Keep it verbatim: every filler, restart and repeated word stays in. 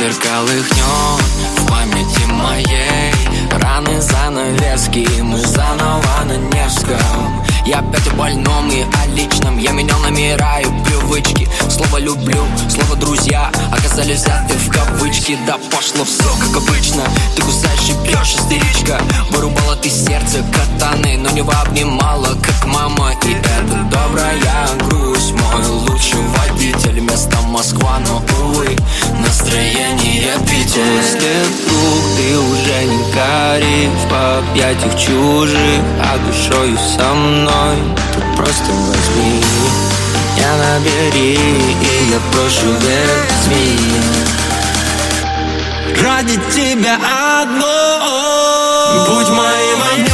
зеркал их нет в памяти моей. Раны, занавески, мы заново на Невском. Я опять о больном и о личном. Я менял номера и привычки. Слово «люблю», слово «друзья» оказались взяты в кавычки. Да пошло все как обычно. Ты кусаешь и бьешь, истеричка. Вырубала ты сердце катаны, но не обнимала, как мама. И это добрая грусть. Мой лучший водитель, место Москва, но, увы, настроение Питер. Если вдруг ты уже не горишь в объятиях чужих, а душою со мной, то просто возьми меня, набери, и я прошу, возьми ради тебя одной. Будь моим огнем.